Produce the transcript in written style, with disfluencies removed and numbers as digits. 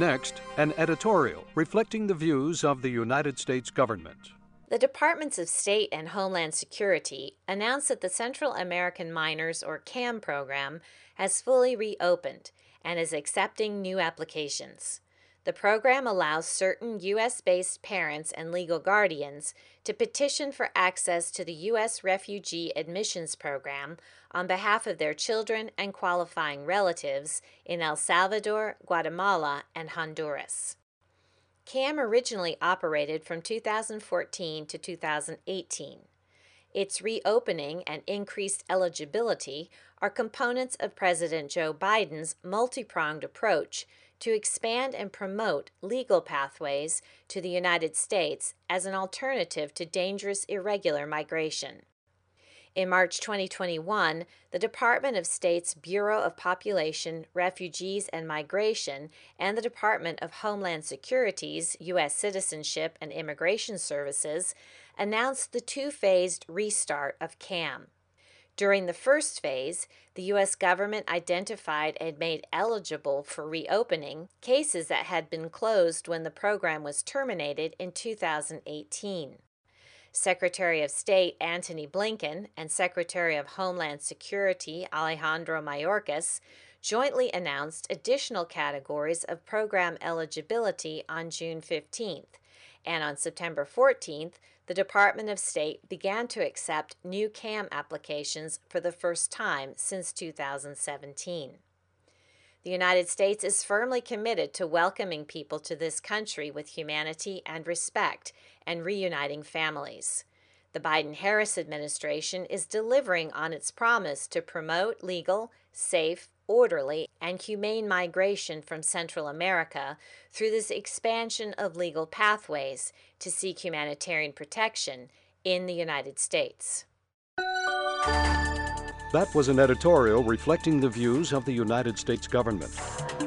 Next, an editorial reflecting the views of the United States government. The Departments of State and Homeland Security announced that the Central American Minors, or CAM program, has fully reopened and is accepting new applications. The program allows certain U.S.-based parents and legal guardians to petition for access to the U.S. Refugee Admissions Program on behalf of their children and qualifying relatives in El Salvador, Guatemala, and Honduras. CAM originally operated from 2014 to 2018. Its reopening and increased eligibility are components of President Joe Biden's multi-pronged approach to expand and promote legal pathways to the United States as an alternative to dangerous irregular migration. In March 2021, the Department of State's Bureau of Population, Refugees, and Migration and the Department of Homeland Security's U.S. Citizenship and Immigration Services announced the two-phased restart of CAM. During the first phase, the U.S. government identified and made eligible for reopening cases that had been closed when the program was terminated in 2018. Secretary of State Antony Blinken and Secretary of Homeland Security Alejandro Mayorkas jointly announced additional categories of program eligibility on June 15th, and on September 14th, the Department of State began to accept new CAM applications for the first time since 2017. The United States is firmly committed to welcoming people to this country with humanity and respect and reuniting families. The Biden-Harris administration is delivering on its promise to promote legal, safe, orderly, and humane migration from Central America through this expansion of legal pathways to seek humanitarian protection in the United States. That was an editorial reflecting the views of the United States government.